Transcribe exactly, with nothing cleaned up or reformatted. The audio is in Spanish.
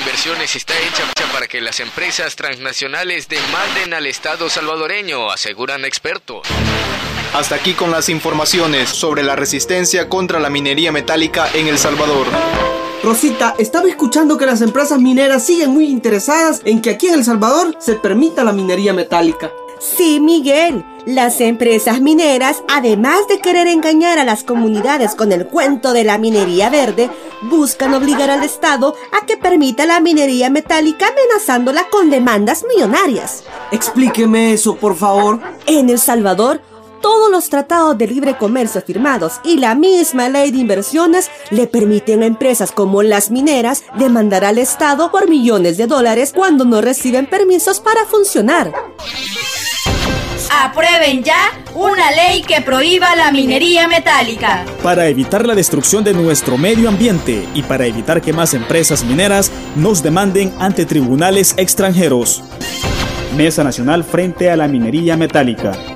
inversiones está hecha para que las empresas transnacionales demanden al Estado salvadoreño, aseguran expertos. Hasta aquí con las informaciones sobre la resistencia contra la minería metálica en El Salvador. Rosita, estaba escuchando que las empresas mineras siguen muy interesadas en que aquí en El Salvador se permita la minería metálica. Sí, Miguel, las empresas mineras, además de querer engañar a las comunidades con el cuento de la minería verde, buscan obligar al Estado a que permita la minería metálica, amenazándola con demandas millonarias. Explíqueme eso, por favor. En El Salvador, todos los tratados de libre comercio firmados y la misma ley de inversiones le permiten a empresas como las mineras demandar al Estado por millones de dólares cuando no reciben permisos para funcionar. Aprueben ya una ley que prohíba la minería metálica. Para evitar la destrucción de nuestro medio ambiente y para evitar que más empresas mineras nos demanden ante tribunales extranjeros. Mesa Nacional frente a la minería metálica.